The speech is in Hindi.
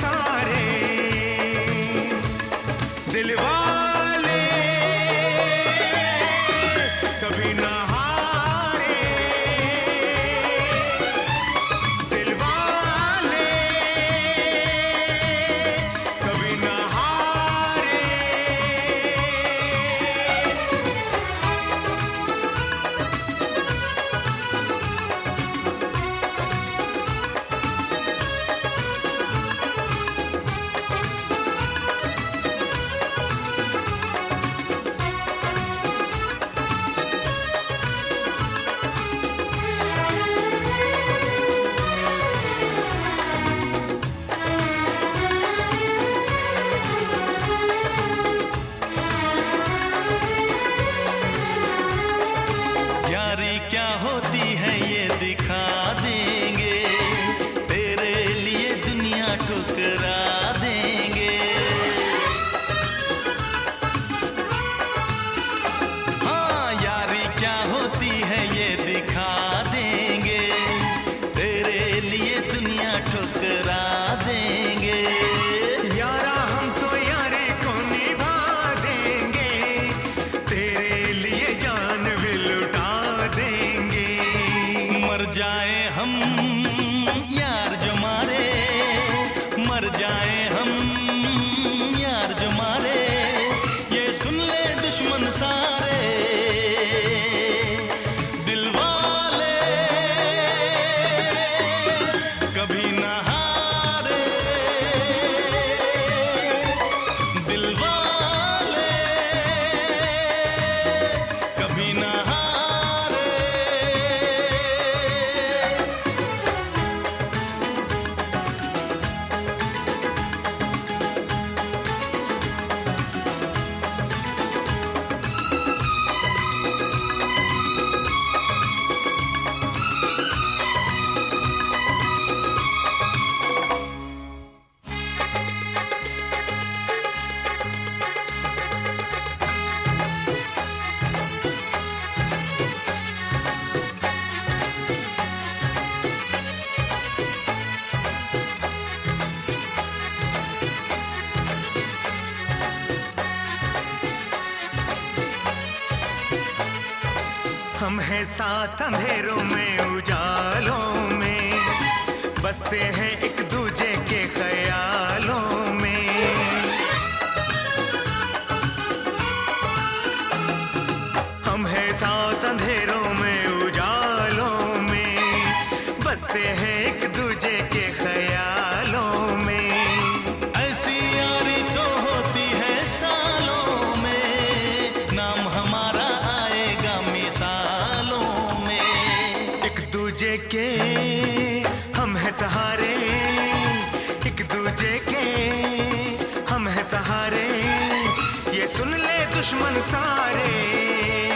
सारे दिल वाले कभी ना हारे, दिल वाले कभी ना हारे। यारी क्या होती है ये दिखा देंगे, तेरे लिए दुनिया ठुकरा देंगे। हाँ, यारी क्या होती है ये दिखा देंगे, तेरे लिए दुनिया ठुकरा देंगे। यारा हम तो यारी को निभा देंगे, तेरे लिए जान भी लुटा देंगे। मर जाए हम यार जो मारे, मर जाए हम यार जो मारे, ये सुन ले दुश्मन सारे। दिल वाले कभी ना हारे, दिल वाले कभी ना हारे। हम हैं साथ अंधेरों में उजालों में, बसते हैं एक दूजे के ख्यालों में। हम हैं साथ अंधेरों में उजालों में, बसते हैं एक दूजे के ख्यालों में। ऐसी यारी तो होती है सालों में, नाम हमारा आएगा मिसालों में। एक दूजे के हम हैं सहारे, एक दूजे के हम हैं सहारे, ये सुन ले दुश्मन सारे।